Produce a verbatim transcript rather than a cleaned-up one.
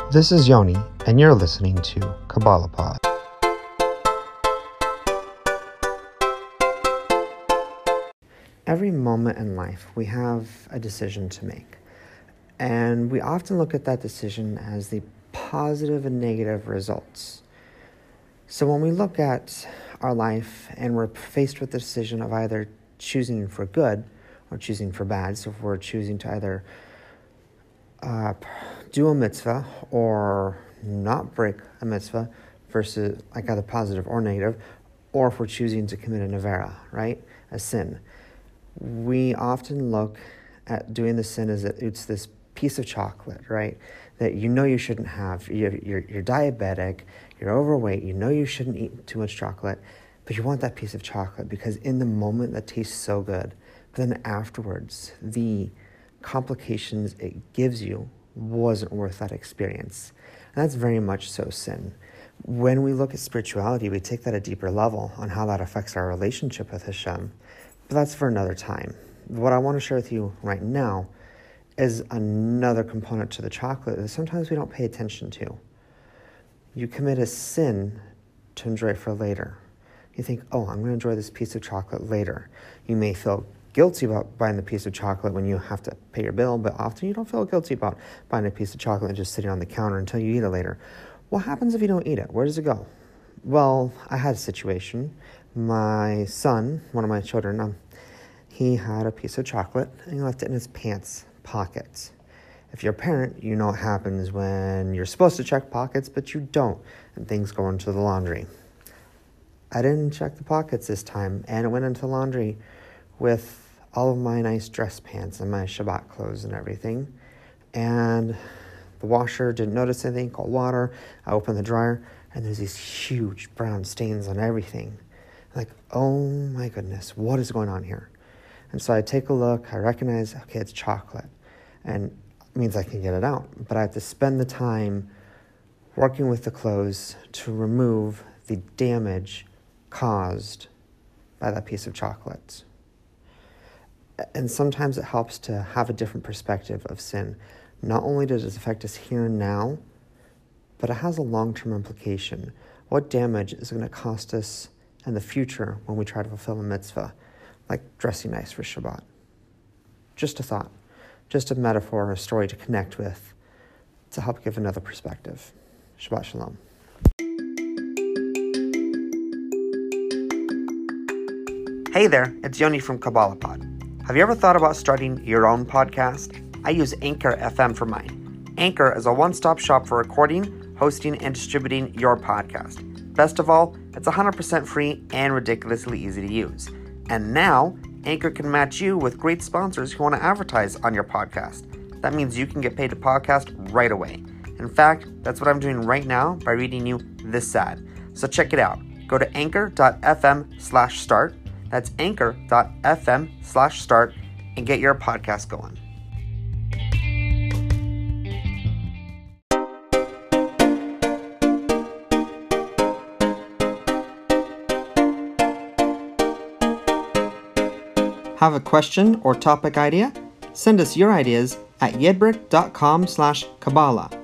This is Yoni, and you're listening to Kabbalah Pod. Every moment in life, we have a decision to make. And we often look at that decision as the positive and negative results. So when we look at our life and we're faced with the decision of either choosing for good or choosing for bad, so if we're choosing to either uh, do a mitzvah or not break a mitzvah versus like either positive or negative, or if we're choosing to commit a nevera, right, a sin, we often look at doing the sin as it's this piece of chocolate, right, that you know you shouldn't have. You're, you're, you're diabetic, you're overweight, you know you shouldn't eat too much chocolate, but you want that piece of chocolate because in the moment that tastes so good, but then afterwards, the complications it gives you wasn't worth that experience. And that's very much so sin. When we look at spirituality, we take that a deeper level on how that affects our relationship with Hashem. But that's for another time. What I want to share with you right now is another component to the chocolate that sometimes we don't pay attention to. You commit a sin to enjoy for later. You think, oh, I'm going to enjoy this piece of chocolate later. You may feel guilty about buying the piece of chocolate when you have to pay your bill, but often you don't feel guilty about buying a piece of chocolate and just sitting on the counter until you eat it later. What happens if you don't eat it? Where does it go? Well, I had a situation. My son, one of my children, um, he had a piece of chocolate and he left it in his pants pockets. If you're a parent, you know what happens when you're supposed to check pockets, but you don't, and things go into the laundry. I didn't check the pockets this time, and it went into the laundry with all of my nice dress pants and my Shabbat clothes and everything. And the washer didn't notice anything, cold water. I opened the dryer, and there's these huge brown stains on everything. Like, oh my goodness, what is going on here? And so I take a look, I recognize, okay, it's chocolate. And it means I can get it out. But I have to spend the time working with the clothes to remove the damage caused by that piece of chocolate. And sometimes it helps to have a different perspective of sin. Not only does it affect us here and now, but it has a long-term implication. What damage is going to cost us in the future when we try to fulfill a mitzvah, like dressing nice for Shabbat? Just a thought, just a metaphor, a story to connect with, to help give another perspective. Shabbat Shalom. Hey there, it's Yoni from Kabbalah Pod. Have you ever thought about starting your own podcast? I use Anchor F M for mine. Anchor is a one-stop shop for recording, hosting, and distributing your podcast. Best of all, it's one hundred percent free and ridiculously easy to use. And now, Anchor can match you with great sponsors who want to advertise on your podcast. That means you can get paid to podcast right away. In fact, that's what I'm doing right now by reading you this ad. So check it out. Go to anchor.fm slash start. That's anchor.fm slash start and get your podcast going. Have a question or topic idea? Send us your ideas at yedbrick.com slash Kabbalah.